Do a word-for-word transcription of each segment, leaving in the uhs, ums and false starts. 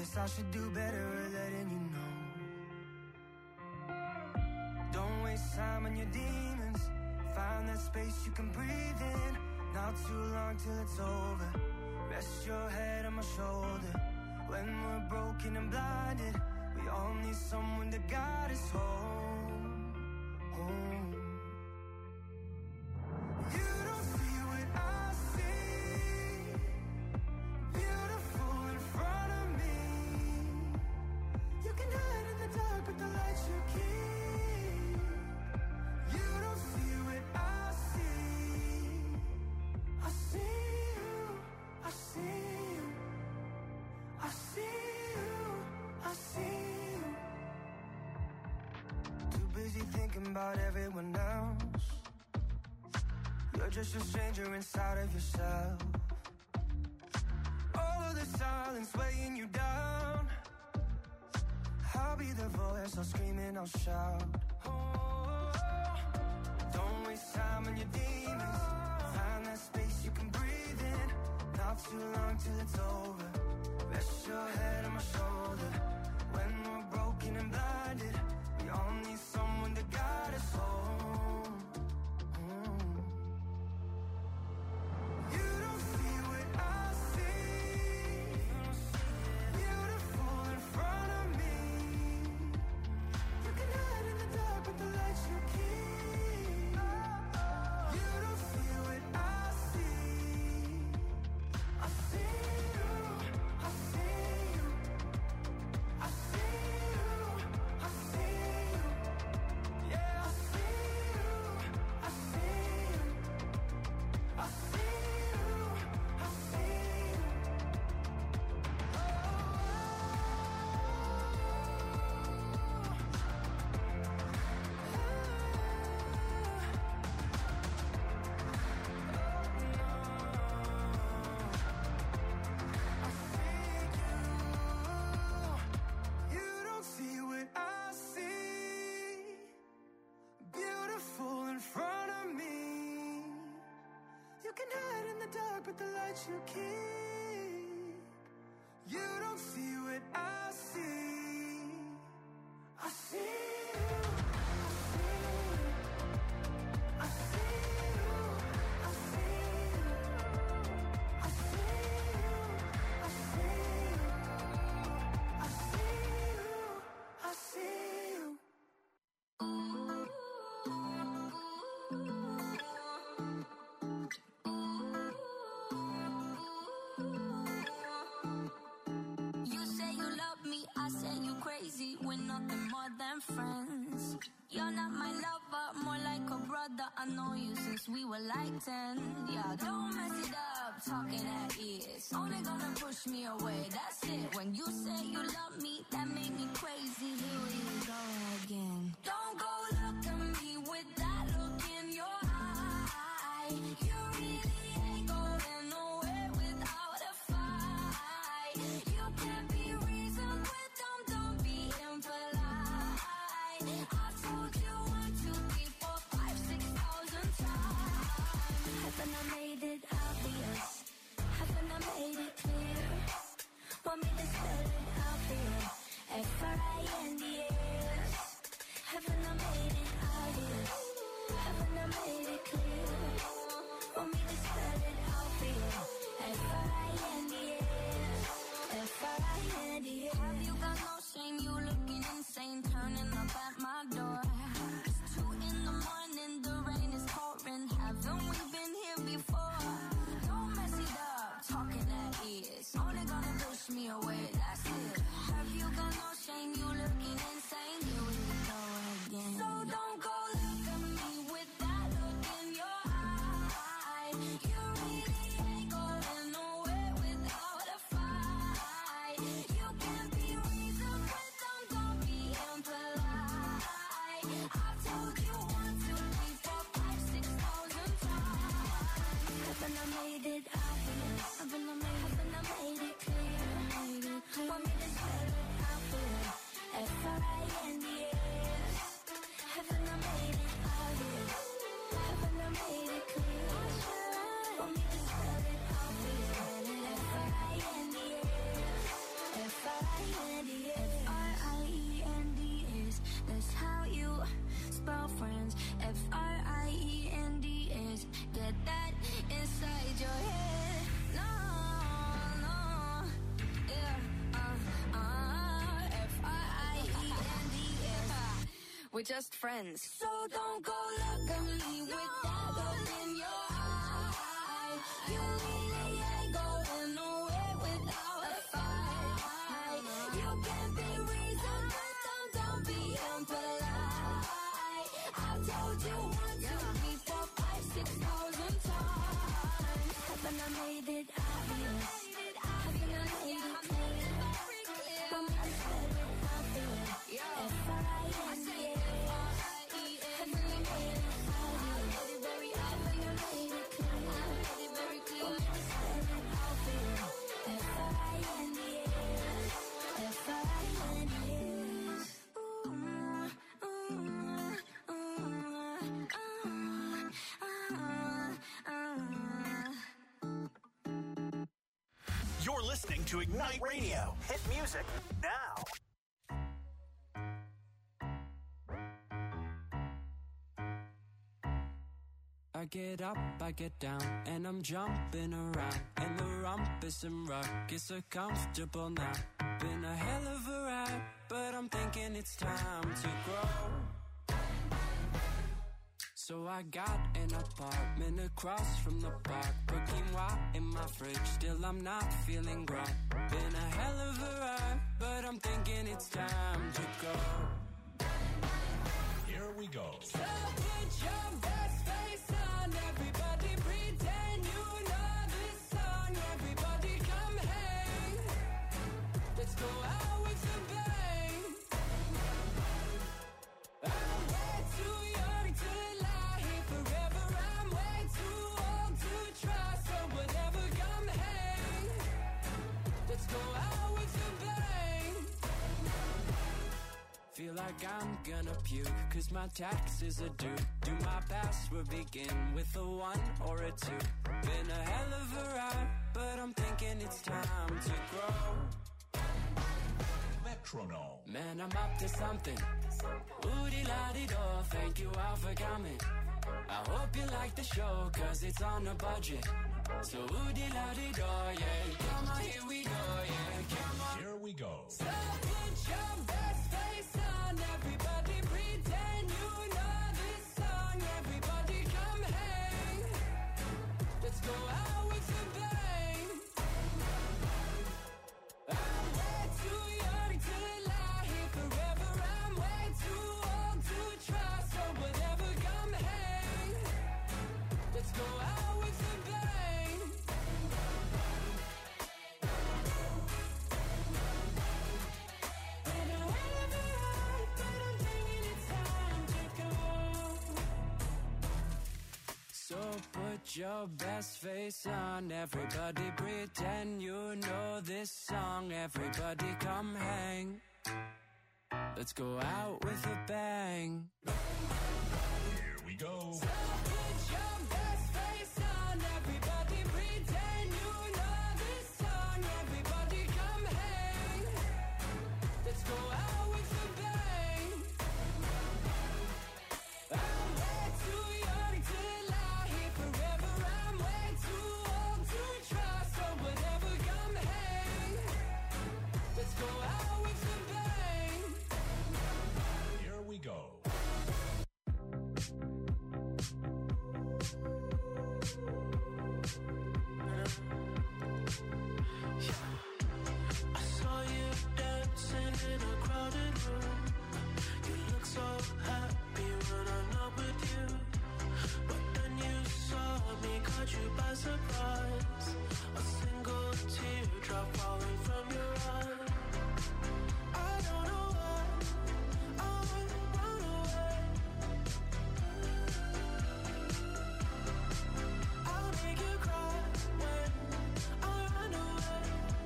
Guess I should do better at letting you know. Don't waste time on your demons. Find that space you can breathe in. Not too long till it's over. Rest your head on my shoulder. When we're broken and blinded, we all need someone to guide us home, home. You don't see what I see. Beautiful in front of me. You can hide in the dark, but the light you keep. You don't see what I see. I see you, I see you, I see you, I see you. Too busy thinking about everyone else. You're just a stranger inside of yourself. All of the silence weighing you down. I'll be the voice, I'll scream and I'll shout. Oh, don't waste time on your demons. Find that space you can breathe in. Not too long till it's over. Rest your head on my shoulder. When we're broken and blinded, we all need someone to guide us home. Mm. You don't see what I see. Beautiful in front of me. You can hide in the dark, but the light you keep. You don't see what I see. I see you, I see you, I see you, I see you. Yeah, I see you, I see you, I see you, I see you. You don't see what I see. Beautiful in front of me. You can hide in the dark, but the light you keep. You don't see what I see. I see you, I see you, I see you, I see you, I see you, I see you, I see you, I see you. You say you love me, I say you crazy. We're nothing more than friends. You're not my lover, more like a brother. I know you since we were like ten. Yeah, don't mess it up, talking at ears. Only gonna push me away, that's it. When you say you love me, that made me crazy. Here we go again. Don't go look at me with that look in your eye. You really ain't going nowhere without a fight. You can't be reasoned with them, don't be impolite. I've told you one, two, three, four, five, six thousand times. Haven't I made it obvious? Haven't I made it clear? Want me to spell it out for you? F R I N D S. Haven't I made it obvious? Haven't I made it clear? Want me to spell it out for you? F R I N D S. F R I N D S. Have you got no shame? You looking insane, turning up at my door. It's two in the morning, the rain is pouring. Haven't we been here before? Don't mess it up, talking at ears. Only gonna push me away, that's it. Have you got no shame? You looking insane. Here we go again. So don't go look at me with that look in your eye. You really ain't going nowhere without a fight. You can't be reasoned with them, don't be impolite. I've told you one, two, three, four, five, six thousand times. Haven't I made it obvious? Haven't I made, haven't I made it clear? Made it clear. Want me to spell it out for you? F R I N D S. Haven't I made it obvious? Haven't I made it clear? We're just friends. So don't go look at me with that look in your eye. You really ain't going nowhere without a fight. You can be reasoned, but don't, don't be impolite. I've told you one, two, three, four, five, six thousand times. Haven't I made it obvious? Haven't I made it clear? For me to say it, I feel it. F I N D A. Haven't I made it obvious? Haven't I made it clear? For me to say it, I feel it. F I N D A. F I N D A. Ooh, ooh, ooh, ooh, ooh. You're listening to Ignite Radio. Hit music now. I get up, I get down, and I'm jumping around. And the rumpus and ruckus are comfortable now. Been a hell of a ride, but I'm thinking it's time to grow. So I got an apartment across from the park. Put quinoa in my fridge, still I'm not feeling grown. Been a hell of a ride, but I'm thinking it's time to go. Here we go. So put your best face on, everybody pretend you know this song. Everybody come hang, let's go out with a bang. I'm way too young to lie here forever. I'm way too old to try, so whatever, come hang, let's go out with a bang. Feel like I'm gonna puke, cause my taxes are due. Do my password begin with a one or a two? Been a hell of a ride, but I'm thinking it's time to grow. Metronome. Man, I'm up to something. Oodie-la-dee-do, thank you all for coming. I hope you like the show, cause it's on a budget. So oodie-la-dee-do, yeah. Come on, here we go, yeah. Come on. Here we go. So put your best face on, everybody pretend you know this song. Everybody come hang, let's go out with a bang. I'm way too young to lie here forever. I'm way too old to try, so whatever, come hang, let's go out with a bang. Been a hell of a ride, but I'm thinking it's time to go. So put your best face on, everybody pretend you know this song. Everybody come hang, let's go out with a bang. Here we go. So put your best face on, everybody pretend you know this song. Everybody come hang, let's go out with a bang. I'm way too young to lie here forever. I'm way too old to try, so whatever, come hang, let's go out with a bang. Here we go. I saw you dancing in a crowded room. You look so happy when I'm not with you. But then you saw me, caught you by surprise. A single teardrop falling from your eye. I don't know why I run away. I'll make you cry when I run away.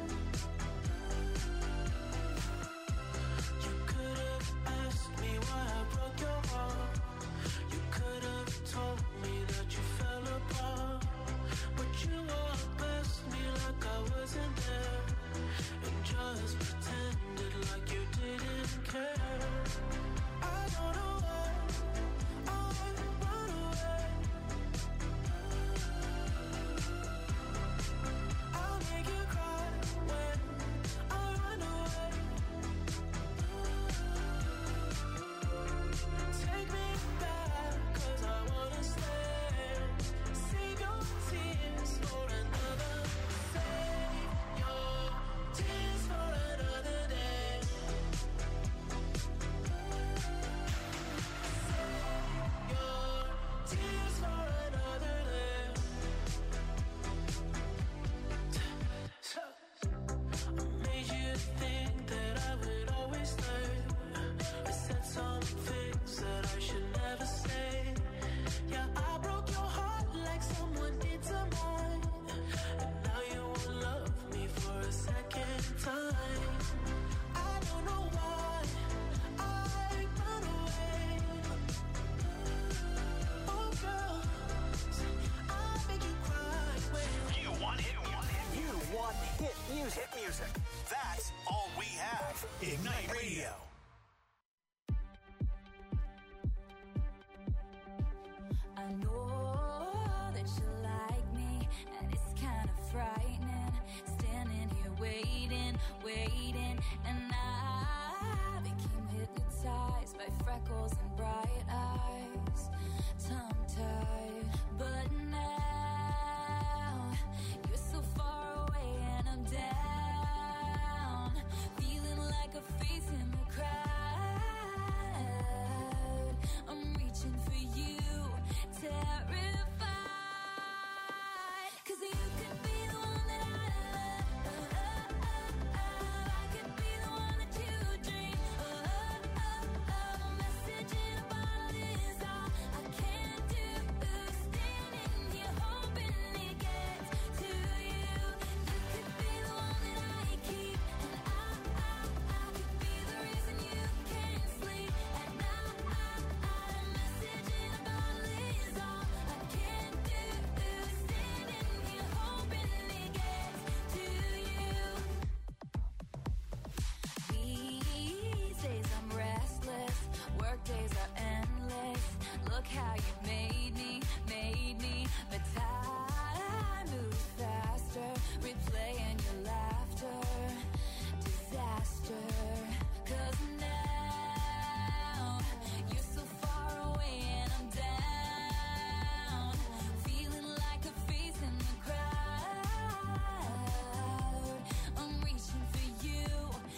You could have asked me why I broke your heart. You could have told me that you fell apart. But you walked past me like I wasn't there. Ignite Radio. I know that you like me, and it's kind of frightening. Standing here waiting, waiting, and I became hypnotized by freckles and bright eyes, tongue-tied. But now you're so far away, and I'm down, feeling like a face in the crowd. I'm reaching for you, terrified, 'cause you could be the one that I love. I could be the one that you dream. A message in a bottle is all I can do. Standing here hoping it gets to you. You could be the one that I keep, and I, I, I could be the reason you can't sleep at night. A message in a bottle is all I can do. Standing here hoping it gets to you. These days I'm restless, work days are endless. Look how you made me, made me. But time moves faster, replaying your laughter. Disaster, 'cause now you're so far away and I'm down, feeling like a face in the crowd. I'm reaching for you,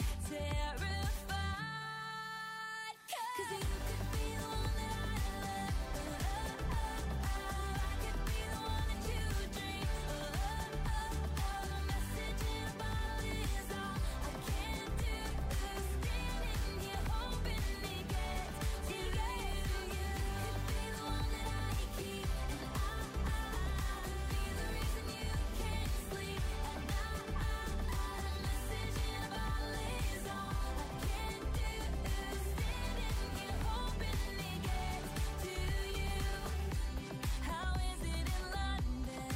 terrified, 'cause you could be the one that I love. I could be the one that you dream. A message in a bottle is all I can do. Standing here hoping it gets to you. You could be the one that I keep, and I, I, I could be the reason you can't sleep at night. A message in a bottle is all I can do. Standing here hoping it gets to you. How is it in London?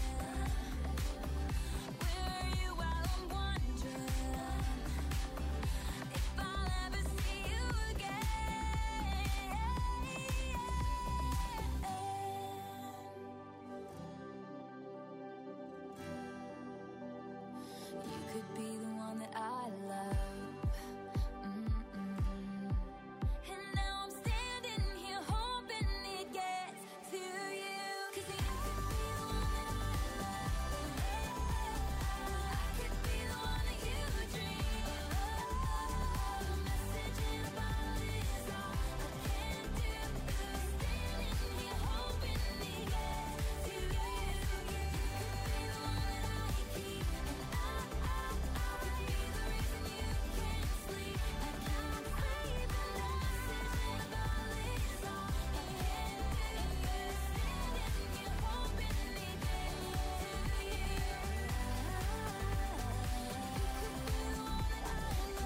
Where are you while I'm wondering if I'll ever see you again? You could be the one that I love. Mm-mm. And now I'm standing here hoping it gets to you. 'Cause you could be the one that I love. I could be the one that you dream. A message in a bottle is all I can do. Standing here hoping it gets to you. You could be the one that I keep, and I, I, I could be the reason you can't sleep at night. A message in a bottle is all I can do. Standing here hoping it gets to you. You could be the one that I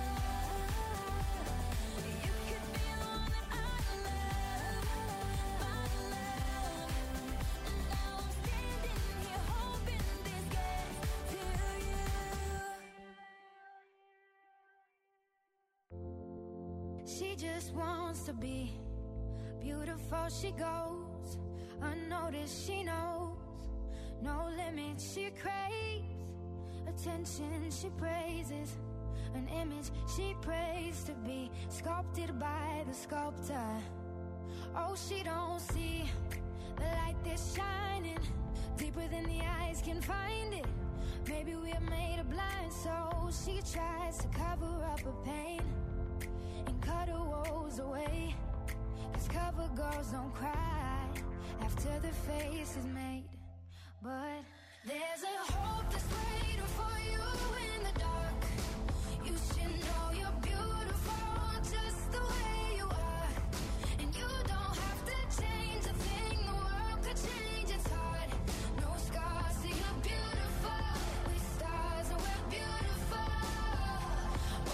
love. You could be the one that I love, my love. And now I'm standing here hoping this gets to you. She just wants to be beautiful. She goes unnoticed. She knows no limit. She craves attention. She praises an image. She prays to be sculpted by the sculptor. Oh, she don't see the light that's shining deeper than the eyes can find it. Maybe we're made of blind, so she tries to cover up her pain and cut her woes away. 'Cause cover girls don't cry after the face is made. But there's a hope that's waiting for you in the dark. You should know you're beautiful just the way you are. And you don't have to change a thing. The world could change its heart. No scars, so you're beautiful. We're stars and we're beautiful. Oh,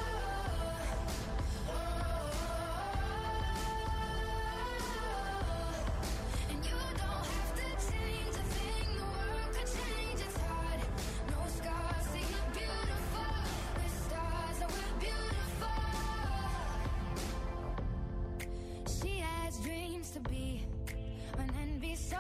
oh, oh, oh.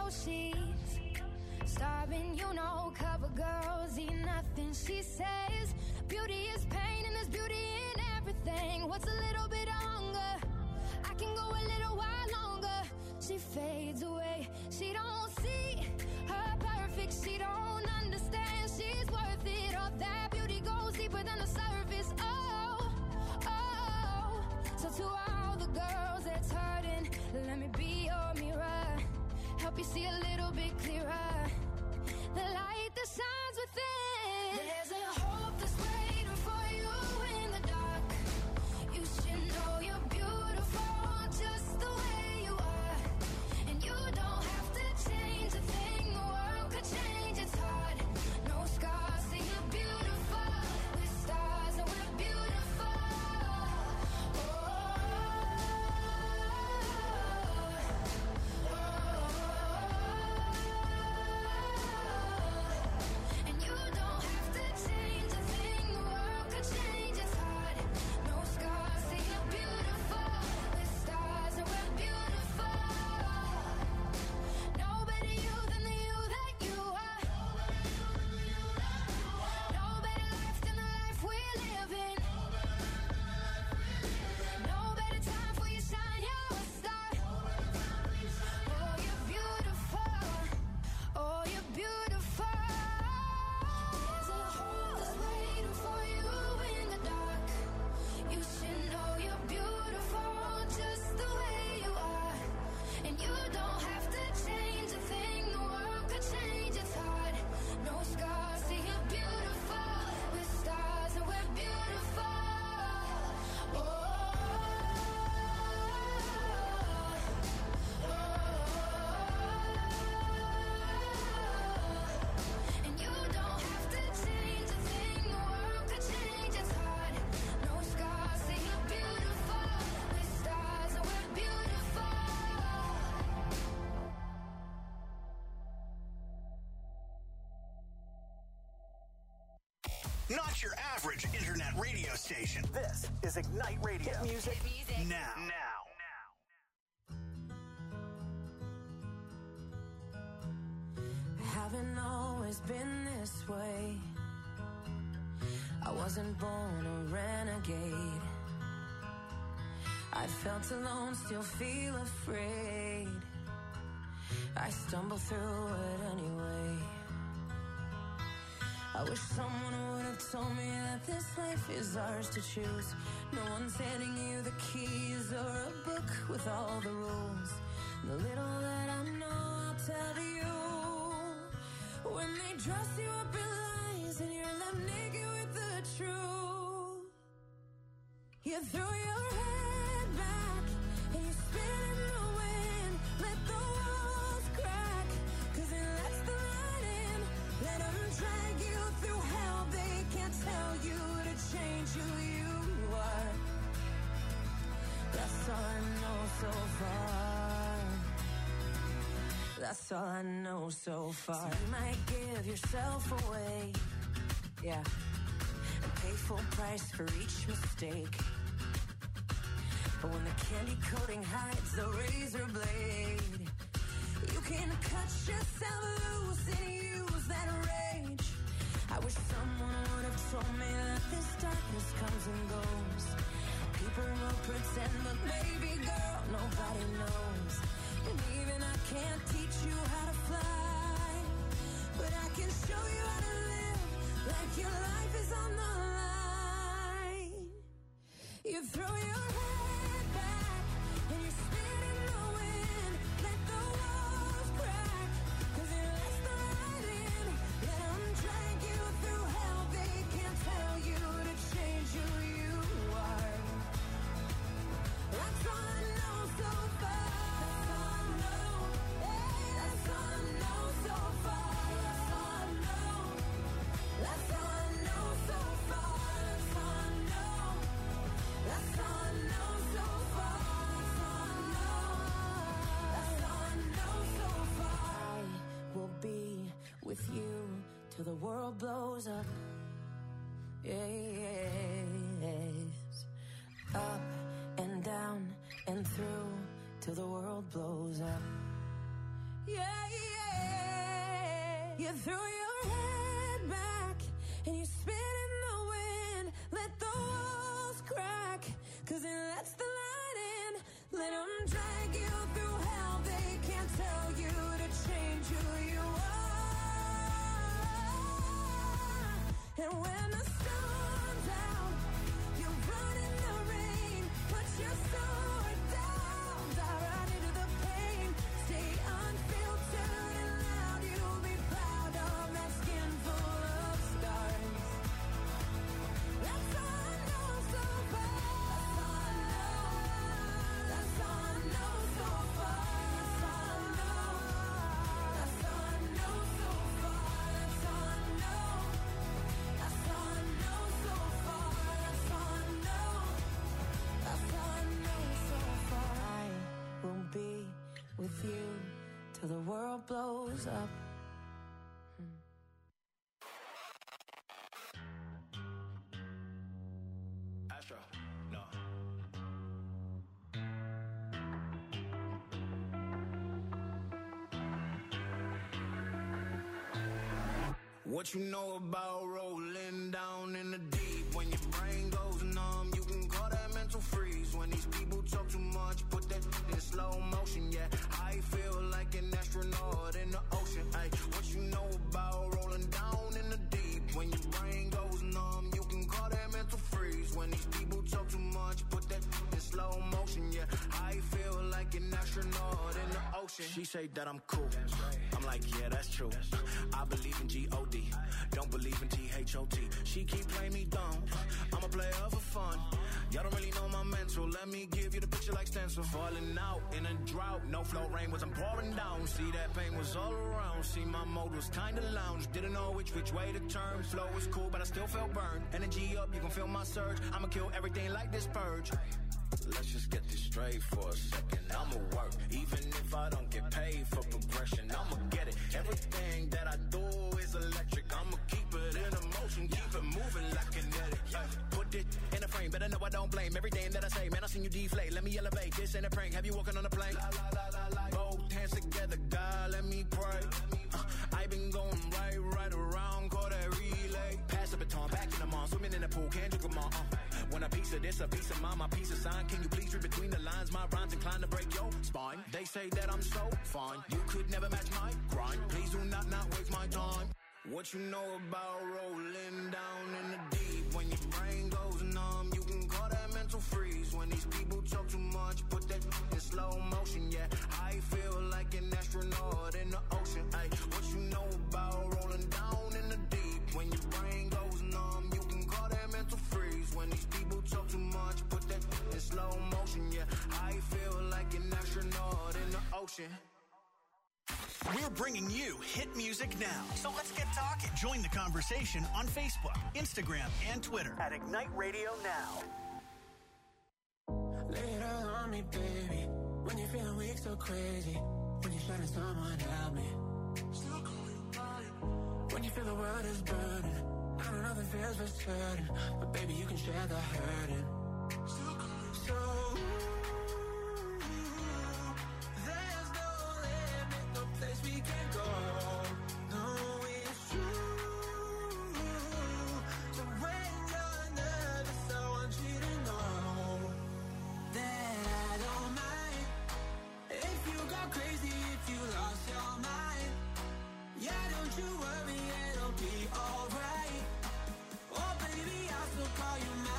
she's starving, you know, cover girls eat nothing. She says beauty is pain and there's beauty in everything. What's a little bit of hunger? I can go a little while longer. She fades away. She don't see her perfect. She don't understand she's worth it. All that beauty goes deeper than the surface. Oh, oh. So to all the girls that's hurting, let me be your mirror. Help you see a little bit clearer. The light that shines within. There's a hope that's waiting for you in the dark. You should know you're beautiful just the way you are. And you don't have to change a thing. The world could change, it's hard. No scars, say you're beautiful. We're stars and we're beautiful. Oh, and you don't have to change a thing. The world could change, it's hard. No scars, say you're beautiful. We're stars and we're beautiful. No better you than the you that you are. No better life than the life we're living. No better time for you shine, you're a star. Oh, you're beautiful. Oh, you're beautiful. There's a hope that's waiting for you in the dark. You should know you're beautiful just the way you are. And you don't have to change a thing. The world could change, it's hard. No scars, say you're beautiful. We're stars and we're beautiful. Oh, and you don't have to change a thing. The world could change, it's hard. No scars, say you're beautiful. We're stars and we're beautiful. Not your average internet radio station. This is Ignite Radio. Hit music, now. Now. Haven't always been this way. I wasn't born a renegade. I felt alone, still feel afraid. I stumble through it anyway. I wish someone would have told me that this life is ours to choose. No one's handing you the keys or a book with all the rules. The little that I know, I'll tell you. When they dress you up in lies and you're left naked with the truth, you throw your head back and you spin in the wind. Let the walls crack, cause it lets the light in. Let them drag you through hell. They can't tell you to change who you are. That's all I know so far. That's all I know so far. So you might give yourself away, yeah, and pay full price for each mistake. But when the candy coating hides the razor blade, you can cut yourself loose and use that rage. I wish someone would have told me that this darkness comes and goes. People will pretend, but baby girl, nobody knows. And even I can't teach you how to fly, but I can show you how to live like your life is on the line. You throw your head back and you spin in the wind. Let the walls crack, cause it lets the light in. Let them drag you through hell. They can't tell you to change who you are. That's all I know so far. That's all I know. That's all I know so far. That's all I know. That's all I know so far. That's all I know. That's all I know so far. That's all I know. That's all I know so far. I will be with you till the world blows up. Yes. Up and down and through till the world blows up. Yeah, yeah. You threw your head back and you spit in the wind. Let the walls crack, cause it lets the light in. Let them drag you through hell. They can't tell you to change who you are. And when the sun's out, you run in the rain. Put your sword down, dive right into the pain. Stay unfiltered and loud. You'll be proud of that skin full of stars. That's all I know so far. That's all I know so far. That's all I know. That's all I know so far. That's all I know. That's all I know so far. That's all I know. That's all I know so far. I will be with you till the world blows up. Astro, no. What you know about rolling down in the deep? When your brain goes numb, you can call that mental freeze. When these people talk too much, put that in slow motion. Yeah, I feel like an astronaut in the ocean. Ay, what you know about rolling down in the deep? When your brain goes numb, you can call that mental freeze. When these people talk too much, put that in slow motion. Yeah, I feel like an astronaut in the ocean. She say that I'm cool. I'm like, yeah, that's true. I believe in G O D. Don't believe in T H O T. She keep playing me dumb. I'm a player for fun. Y'all don't really know my mental. Let me give you the picture like stencil. Falling out in a drought. No flow rain wasn't pouring down. See, that pain was all around. See, my mode was kinda lounge. Didn't know which which way to turn. Flow was cool, but I still felt burned. Energy up, you can feel my surge. I'ma kill everything like this purge. Let's just get this straight for a second. I'ma work, even if I don't get paid for progression. I'ma get it. Everything that I do is electric. I'ma keep it in motion, keep it moving like kinetic. Uh, put it in a frame, better know I don't blame everything that I say. Man, I seen you deflate. Let me elevate. This ain't a prank. Have you walking on a plane? La, la, la, la, la. Both hands together, God, let me pray. Uh, I been going right, right around, call that relay. Pass the baton, back in the mall, swimming in the pool, can't drink them all. Uh. When a piece of this, a piece of mine, my piece of sign. Can you please read between the lines? My rhymes inclined to break your spine. They say that I'm so fine. You could never match my grind. Please do not not waste my time. What you know about rolling down in the deep? When your brain goes numb, you can call that mental freeze. When these people talk too much, put that in slow motion. Yeah, I feel like an astronaut in the ocean. Ay, what you know about rolling down in the deep? When your brain goes numb, you can call that mental freeze. When these people talk too much, put that in slow motion. Yeah, I feel like an astronaut in the ocean. We're bringing you hit music now. So let's get talking. Join the conversation on Facebook, Instagram, and Twitter at Ignite Radio Now. Lay it all on me, baby. When you're feeling weak, so crazy. When you're trying to someone help me. Still call you mine. When you feel the world is burning. I don't know the feels for certain. But baby, you can share the hurting. Still call you so. There's no limit, no place we can go. No, it's true. So when you're nervous, I want you to know that I don't mind. If you go crazy, if you lost your mind, yeah, don't you worry, it'll be alright. Oh baby, I'll still call you mine.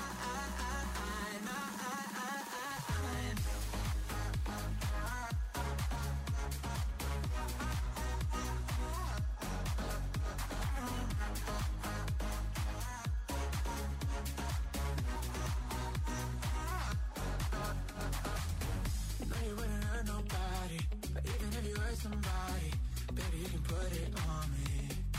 Somebody, baby, you can put it on me.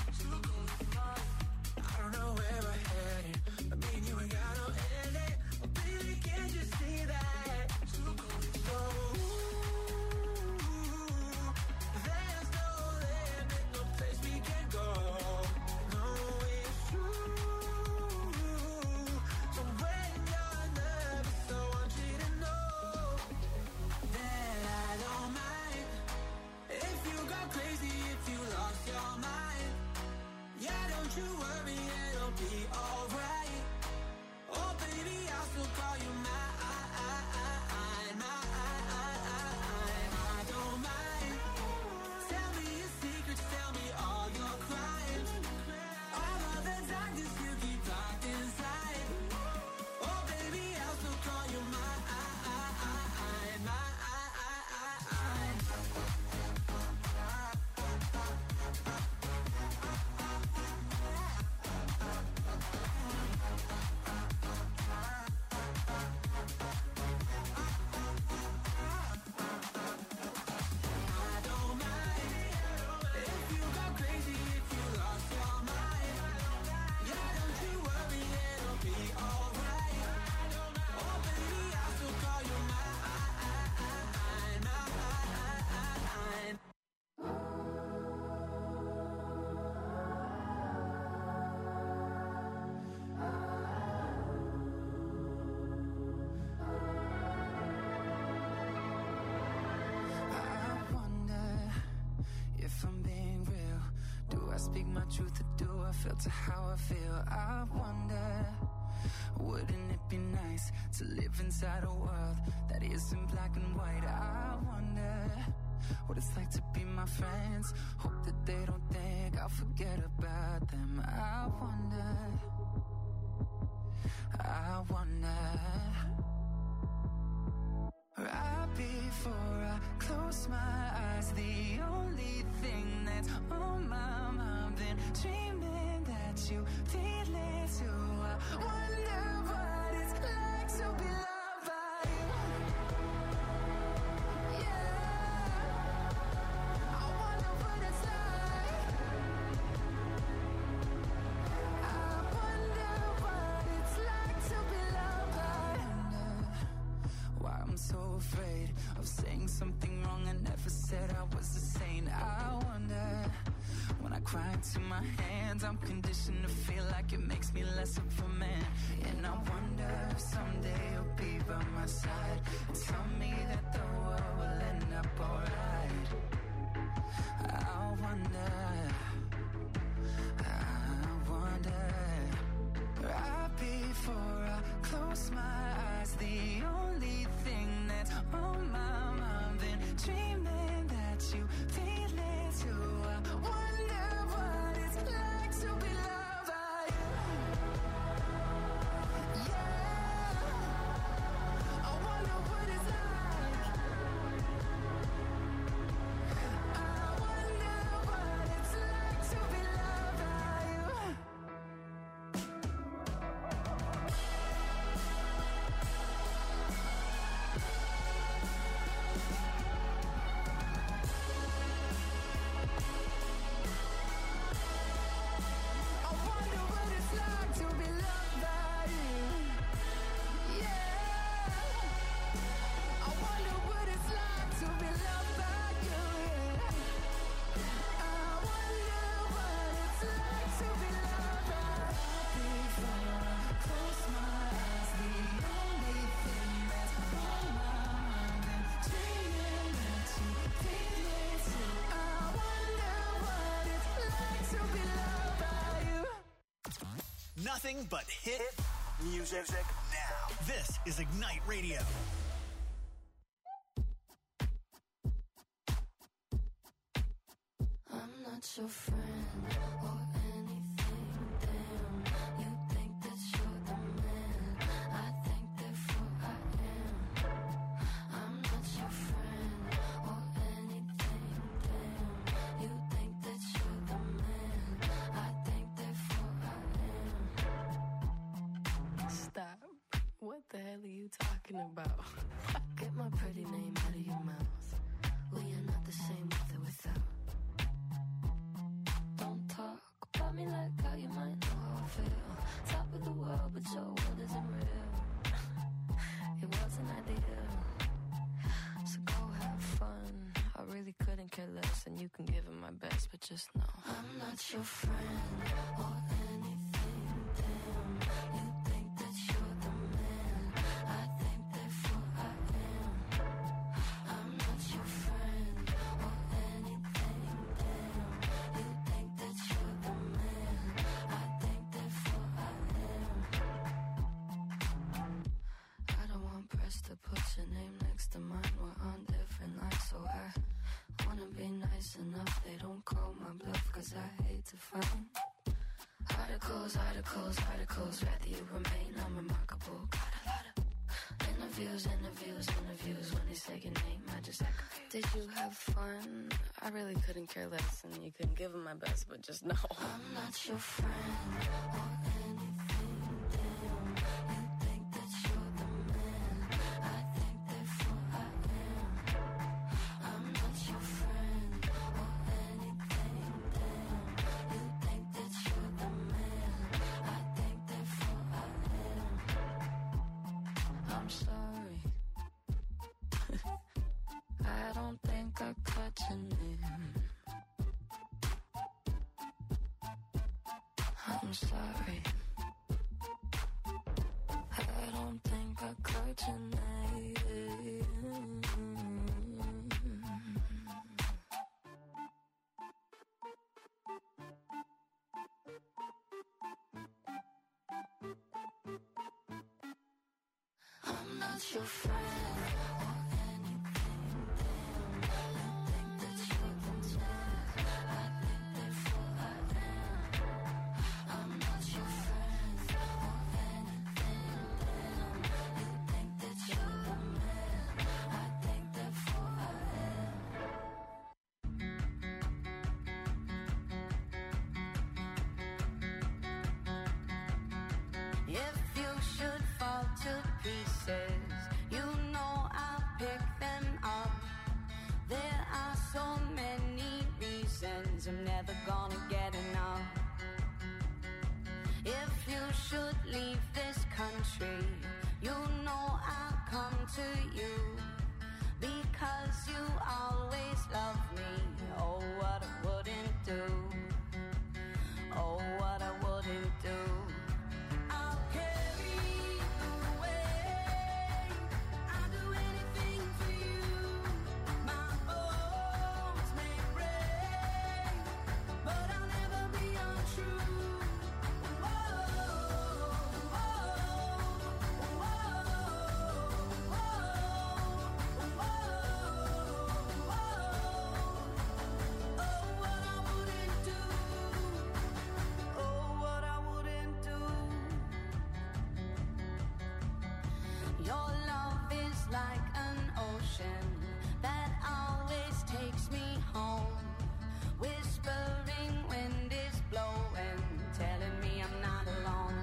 I don't know where we're headed, but me and you ain't got no ending. Oh, baby, can't you see that? So, there's no limit, no place we can go. No, it's true. So when you're nervous, I want you to know that I don't mind. If you go crazy, if you lost your speak my truth or do I filter how I feel? I wonder, wouldn't it be nice to live inside a world that isn't black and white? I wonder what it's like to be my friends. Hope that they don't think I'll forget about them. I wonder, I wonder. Right before I close my eyes, the only thing that's on my mind, been dreaming that you feel it too. I wonder what it's like to be loved by you. Yeah, I wonder what it's like. I wonder what it's like to be loved by you. Why I'm so afraid of saying something wrong. I never said I was a saint. I wonder, when I cry into my hands, I'm conditioned to feel like it makes me less of a man. And I wonder if someday you'll be by my side and tell me that the world will end up alright. I wonder, I wonder. Right before I close my eyes, the only thing that's on my mind, been dreaming that you feel it too. I wonder what it's like to be loved by you. Yeah, I wonder what it's like. I wonder what it's like to be loved by you. I wonder what it's like to be loved by you. Yeah, I wonder what it's like to be loved by you. Yeah, I wonder what it's like to be loved by you. Before I close my eyes, the only thing that's on my mind, and dreaming that you feel it too. I wonder what it's like to be loved by you. Nothing but hit music now. This is Ignite Radio. I'm not your friend or anything, damn. You think that you're the man, I think therefore I am. I'm not your friend or anything, damn. You think that you're the man, I think therefore I am. Stop. What the hell are you talking about? Get my pretty name out of your mouth. We are not the same with or without. Don't talk about me like how you might know how I feel. Top of the world, but your world isn't real. It wasn't ideal. So go have fun. I really couldn't care less, and you can give it my best, but just know I'm not your friend or anything, damn. You think that you're the man, I think therefore I am. I'm not your friend or anything, damn. You think that you're the man, I think therefore I am. I don't want press to put your name next to mine. We're on different lines, so I wanna be nice enough. They don't call my bluff, cause I hate to find articles, articles, articles. Rather you remain unremarkable. Got a lot of interviews, interviews, interviews. When they say your name, I just act confused. Did you have fun? I really couldn't care less, and you couldn't give them my best, but just know I'm not your friend or anything, damn. You think that you're the man, I think therefore I am. I'm not your friend or anything, damn. You think that you're the man, I think therefore I am. I'm sorry. I don't think I caught your name. I'm sorry. I don't think I caught your name. not your friend or anything. Damn, you think that you're the man. I think therefore I am. I'm not your friend or anything. Damn, you think that you're the man. I think therefore I am. If you should fall to pieces, you know I'll pick them up. There are so many reasons I'm never gonna get enough. If you should leave this country, you know I'll come to you. Because you always love me. Oh, what I wouldn't do. Oh, what I wouldn't do. I'll carry you away. I'll do anything for you. My bones may break, but I'll never be untrue. Whoa, whoa, whoa, whoa, whoa, whoa. Oh, what I wouldn't do. Oh, what I wouldn't do. Your love is like an ocean that always takes me home. Whispering wind is blowing, telling me I'm not alone.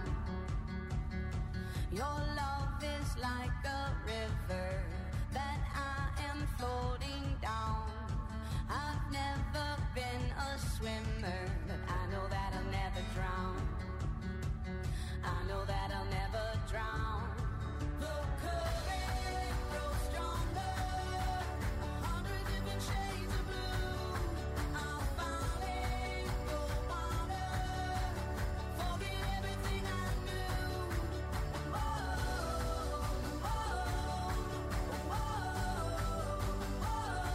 Your love is like a river that I am floating down. I've never been a swimmer, but I know that I'll never drown. I know that I'll never drown. The current grows stronger, a hundred different shades of blue. I'll finally go water, forget everything I knew. Whoa, whoa, whoa, whoa,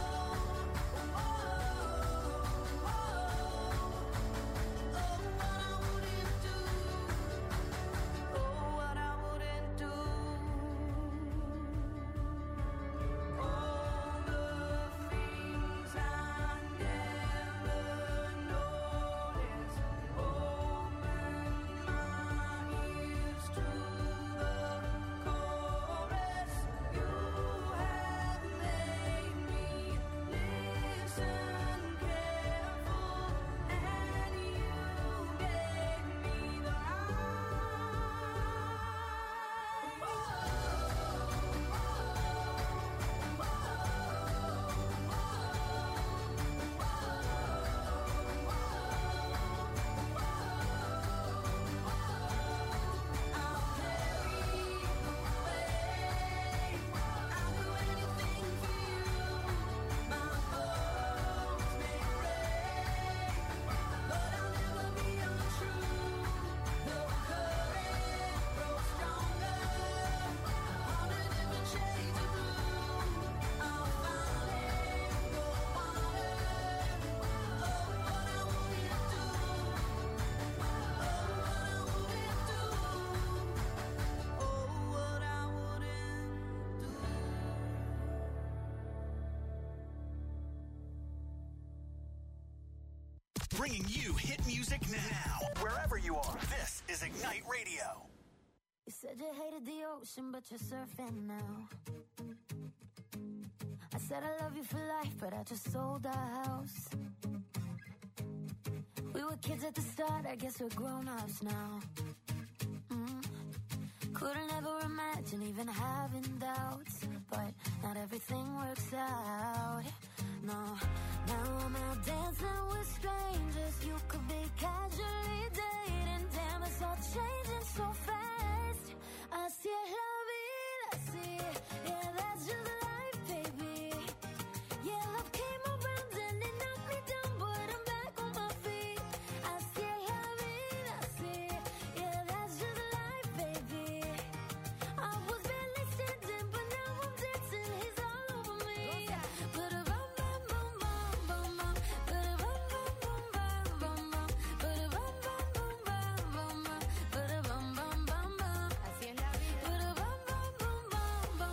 Oh, what I wouldn't do. Oh, what I wouldn't do. All the things I never noticed. Open my ears to the chorus. You have made me listen careful, and you gave me the Bringing you hit music now, wherever you are. This is Ignite Radio. You said you hated the ocean, but you're surfing now. I said I love you for life, but I just sold our house. We were kids at the start, I guess we're grown-ups now. Mm. Couldn't ever imagine even having doubts, but not everything works out. No, now I'm out dancing with strangers. You could be casually dating. Damn, it's all changing so fast. Así es la vida, así. Yeah, that's just life, baby. Yeah, love came around and it knocked me down, but I'm back on my feet. Así es la vida, así. Yeah, that's just life, baby. I was barely standing, but now I'm dancing. He's all over me. But a bum bum bum bum bum bum. But a bum bum bum bum bum bum. But a bum bum bum bum bum bum. But a bum bum bum bum. Así es la vida. But a bum bum bum bum bum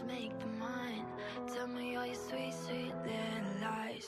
make them mine. Tell me all your sweet, sweet little lies.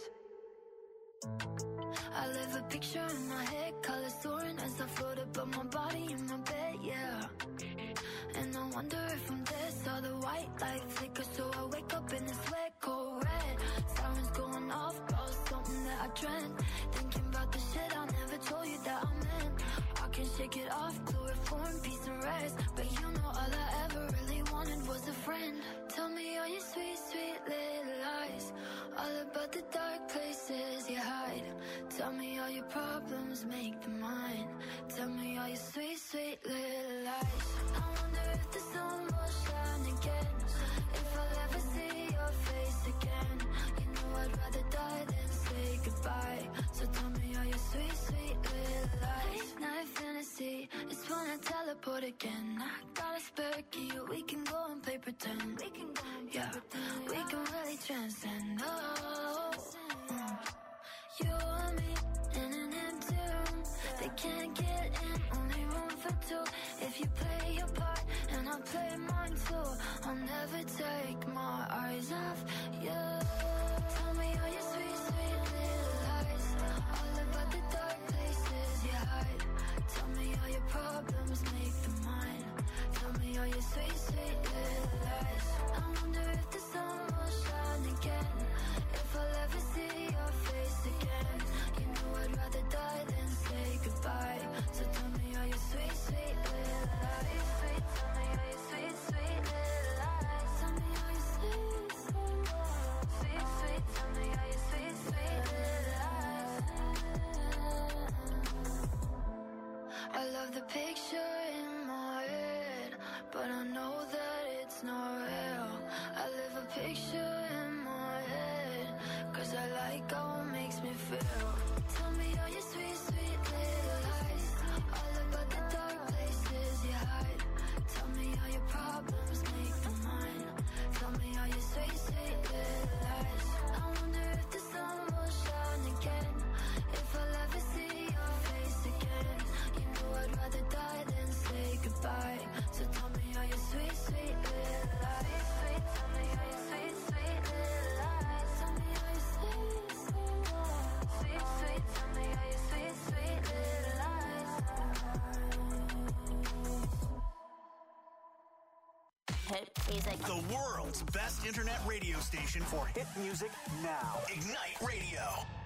I live a picture in my head, colors soaring as I float above my body in my bed, yeah. And I wonder if I'm dead, saw the white light flicker, so I wake up in the sweat cold red. Sirens going off, about something that I dreamt. Thinking about the shit I never told you that I meant. I can shake it off, chloroform, peace and rest. But you know all I ever really wanted was a friend. Tell me all your sweet, sweet little lies, all about the dark places you hide. Tell me all your problems, make them mine. Tell me all your sweet, sweet little lies. I wonder if the sun will shine again, if I'll ever see your face again. You know I'd rather die than say goodbye. So tell me all your sweet, sweet little lies. Late night fantasy, it's when I teleport again. I got a spare key, we can go and play pretend. We can go and play yeah, pretend. We can really transcend. Oh, mm. You and me in an empty room, they can't get in, only room for two. If you play your part and I play mine too, I'll never take my eyes off you. Tell me all your sweet, sweet little lies, all about the dark places you hide. Tell me all your problems, make them mine. Tell me all your sweet, sweet little lies. I wonder if the sun will shine again, if I'll ever see your face again. You know I'd rather die than say goodbye. So tell me all your sweet, sweet little lies. Sweet, tell me all your sweet, sweet little lies. Tell me all your sweet, sweet, sweet, sweet. Tell me all your sweet, sweet little lies. I love the picture in my head, but I know that it's not real. I live a picture in my head, cause I like how it makes me feel. Tell me all your sweet, sweet little lies, all about the dark places you hide. Tell me all your problems, make them mine. Tell me all your sweet, sweet little lies. I wonder if the sun will shine again, if I'll ever see your face again. You know I'd rather die than say goodbye. So tell me all your sweet, sweet little lies. Sweet, tell me all your sweet, sweet little lies. Tell me all your sweet, sweet, sweet, sweet. Tell me all your sweet, sweet little lies. Hit music. The world's best internet radio station for hit music now. Ignite Radio.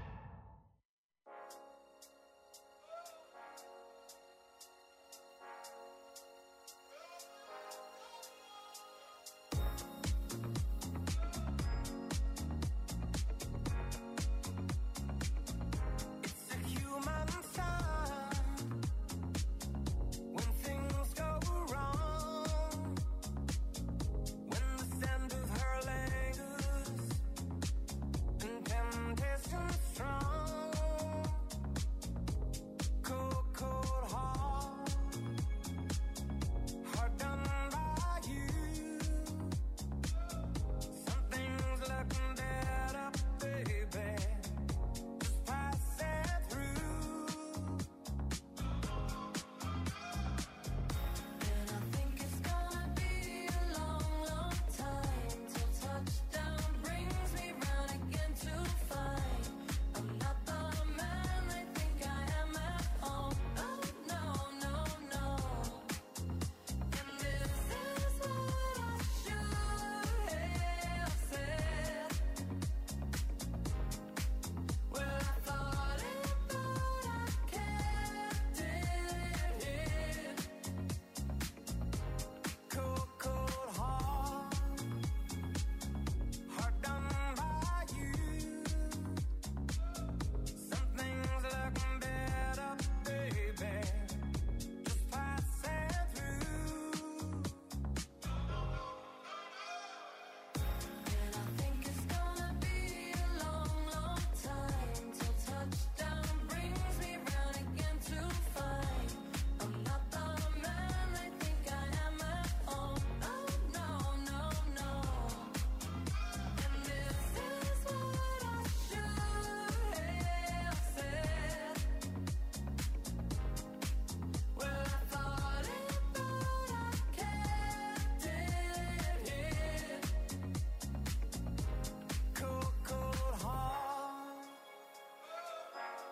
It's a human sign when things go wrong, when the scent of her lingers and temptation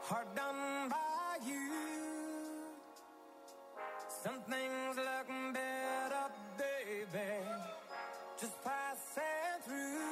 hard done by you. Some things look better, baby, just passing through.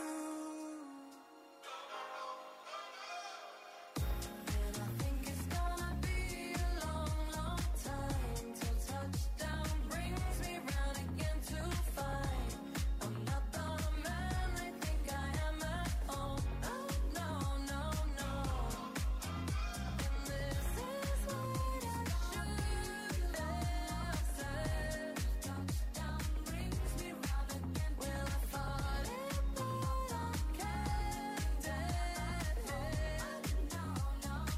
And I think it's gonna be a long, long time till touchdown brings me round again to find I'm not the man they think I am at home. Oh, no, no, no. And this is what I should have said. Touchdown brings me round again. Well, I thought it, but I can't dead. No, no, no.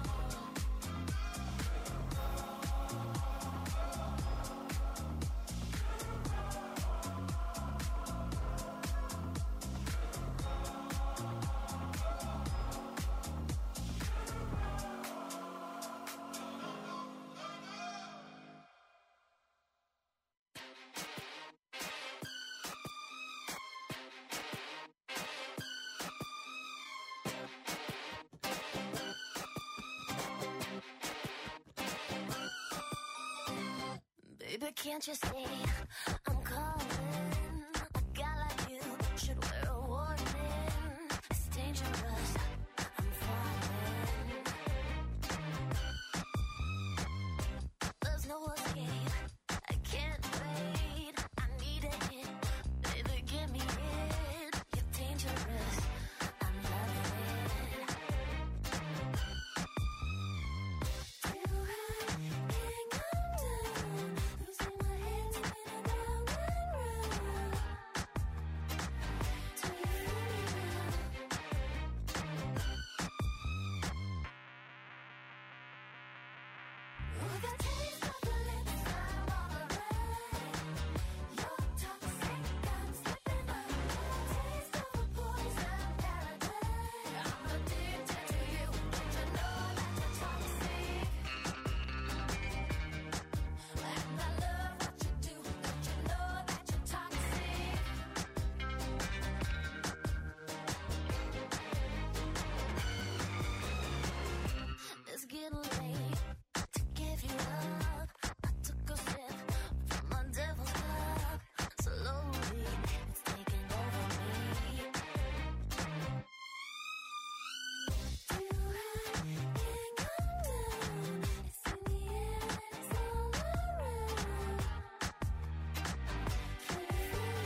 Baby, can't you see I'm calling? A guy like you should wear a warning. It's dangerous, I'm falling. There's no escape, I can't wait. I need a hit, baby, give me it. You're dangerous, I'm loving it. Too high, can't come down. Losing my head, spinning round and round. Till you oh, the taste of your lips, I'm all around. You're toxic, I'm slipping up. Taste of a poison paradise. I'm addicted to you, don't you know that you're toxic? And I love what you do, don't you know that you're toxic? It's getting late to give you up. I took a sip from my devil's cup. Slowly, it's taking over me. Too high, can't come down. It's in the air and it's all around. Can you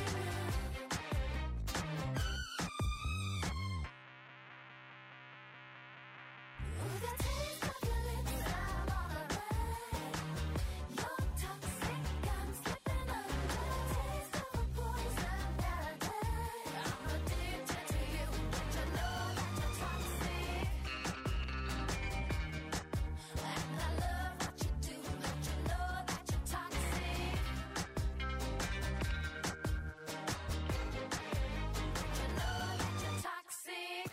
oh, the taste of your lips, I'm all around. You're toxic, I'm slipping up. Taste of a poison paradise. I'm addicted to you, don't you know that you're toxic? And I love what you do, don't you know that you're toxic? Don't you know that you're toxic?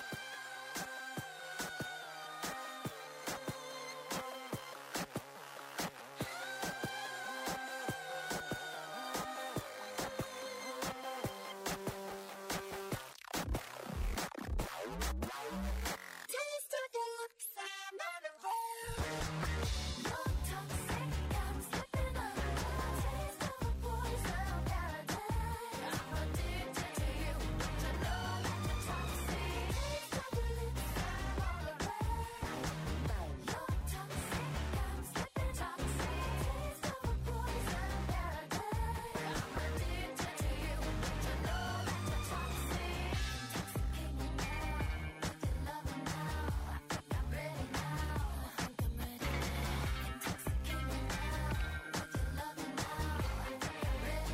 Taste of your looks, I'm on a roll. You're toxic, I'm slipping up. Taste of a poison paradise. I'm addicted to you, don't you know that you're toxic? Taste of your lips, I'm all around. You're toxic, I'm slipping toxic. Taste of a poison paradise. I'm addicted to you, don't you know that you're toxic? Intoxicate me now with your loving now. I think I'm ready now. I think I'm ready now. Intoxicate me now with your loving now. I think I'm ready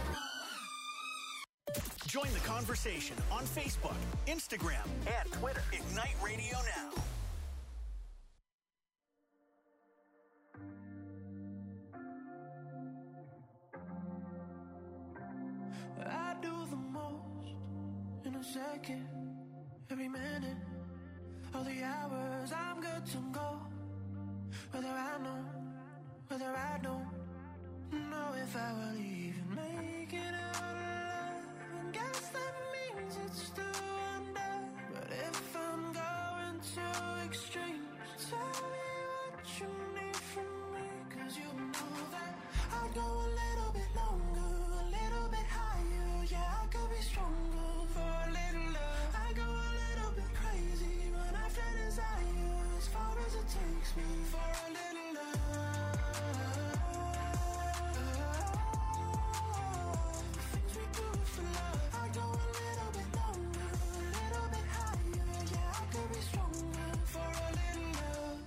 now. Join the conversation on Facebook, Instagram, and Twitter. Ignite Radio Now. I do the most in a second, every minute, all the hours I'm good to go. Whether I know, whether I don't know if I will even make it out alive. And guess that means it's still under. But if I'm going to extremes, Tell me what you need from me, 'cause you know that I'd go a little bit longer, a little bit higher. Yeah, I could be stronger for a little love. I go a little bit crazy when I feel desire, as far as it takes me for a little love. The things we do for love. I go a little bit longer, a little bit higher. Yeah, I could be stronger for a little love.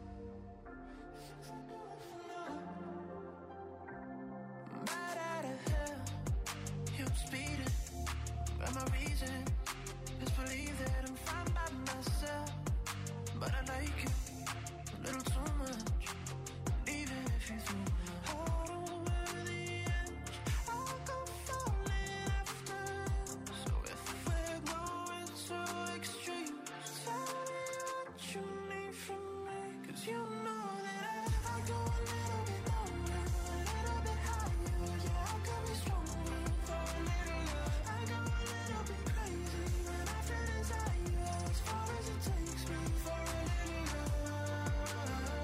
Right out of hell, you're speeding. But my reason is believe that I'm fine by myself. But I like you a little too much, even if you threw my heart over the edge. I'll go falling after. So if we're going so extreme, tell me what you need from me, 'cause you know that I go a little bit longer, a little bit higher. Yeah, I could be stronger for a little love. I go a little bit crazy when I feel desire, as far as it takes me for a little love.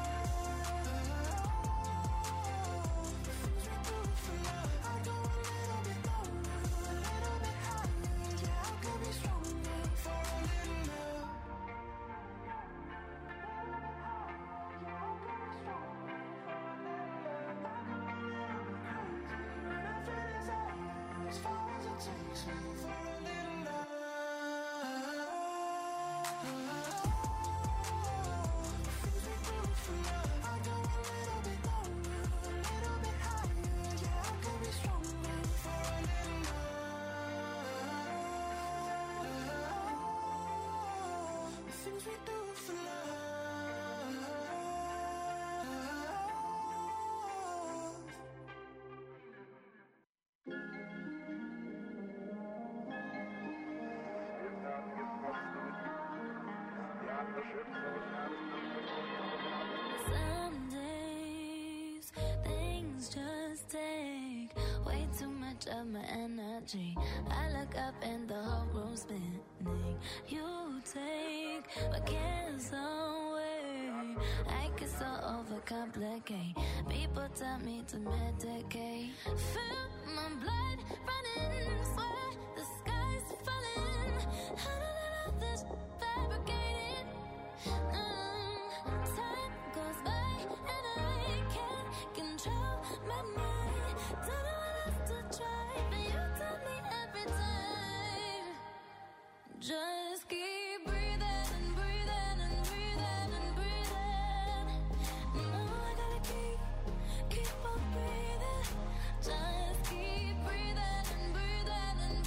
The things we do for love. I go a little bit longer, a little bit higher. Yeah, I could be stronger for a little love. As far as it takes me for a little love. The things we do for love. I go a little bit longer, a little bit higher. Yeah, I could be stronger for a little love. The things we do for love. Some days things just take way too much of my energy. I look up and the whole room's spinning. You take my cares away. I get so overcomplicate. People tell me to medicate. Feel my blood running, swear the sky's falling. I don't know this fabricated. Mm, time goes by and I can't control my mind. Don't know what else to try, but you tell me every time. Just keep breathing and breathing and breathing and breathing. No, I gotta keep, keep on breathing. Just keep breathing and breathing and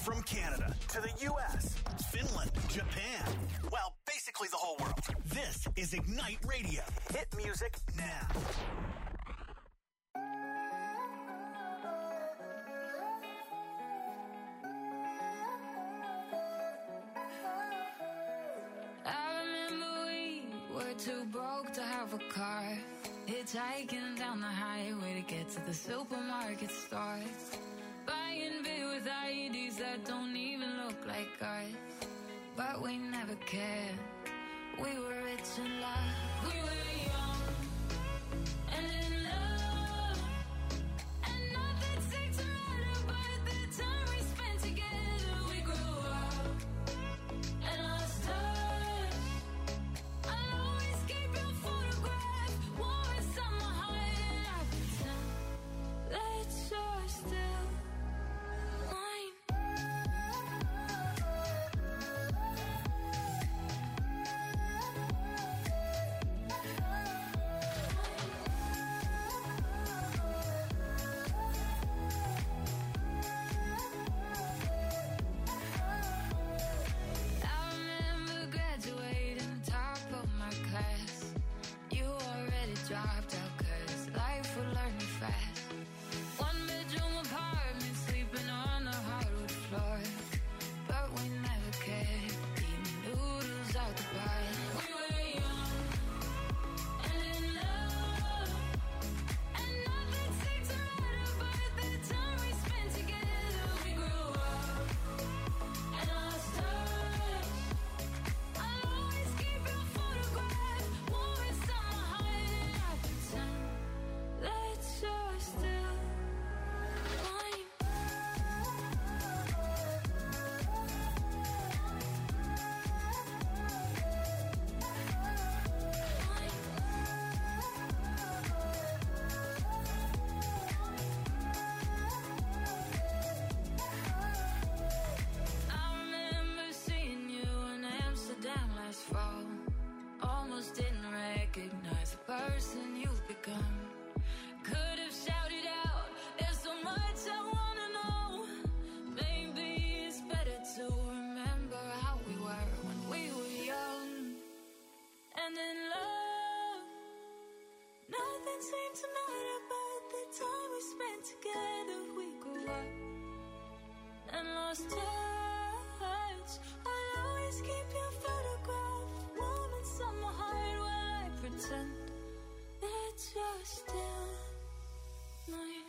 From Canada to the U S, Finland, Japan, well, basically the whole world. This is Ignite Radio. Hit music now. I remember we were too broke to have a car, hitchhiking down the highway to get to the supermarket store, buying beer with I E Ds that don't even look like ours. But we never cared. We were rich in love. We were young and in love, and nothing seemed to matter but the time we spent together. We grew up and lost touch. I'll always keep your photograph warm in summer high, and I pretend that you're still mine. I remember graduating top of my class. You already dropped out 'cause life would learn you fast. One bedroom apartment, sleeping on the hardwood floor. But we never cared, eating noodles out the bar. We were young and in love, and nothing seemed to matter but the time we spent together. We grew up and lost touch. I'll always keep your photograph warm in summer high, and I pretend that you're still mine. I remember seeing you in Amsterdam last fall. Almost didn't recognize the person you've become. Could have shouted out, there's so much I wanna know. Maybe it's better to remember how we were when we were young and in love. Nothing seemed to matter but the time we spent together. We grew up and lost touch. I'll always keep your photograph warm in summer high while I pretend that you're still mine.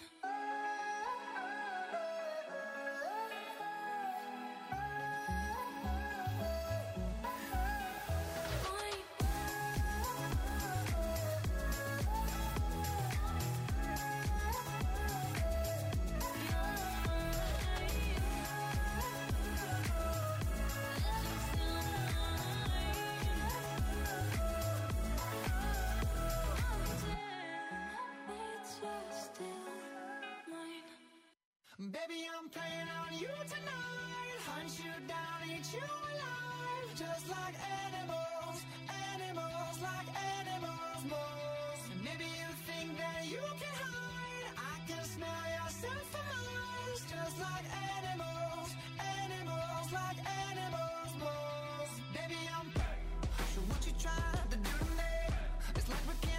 Baby, I'm playing on you tonight. Hunt you down, eat you alive. Just like animals, animals, like animals, moles. And maybe you think that you can hide. I can smell yourself for miles. Just like animals, animals, like animals, moles. Baby, I'm so what you trying to do to me? It's like we can't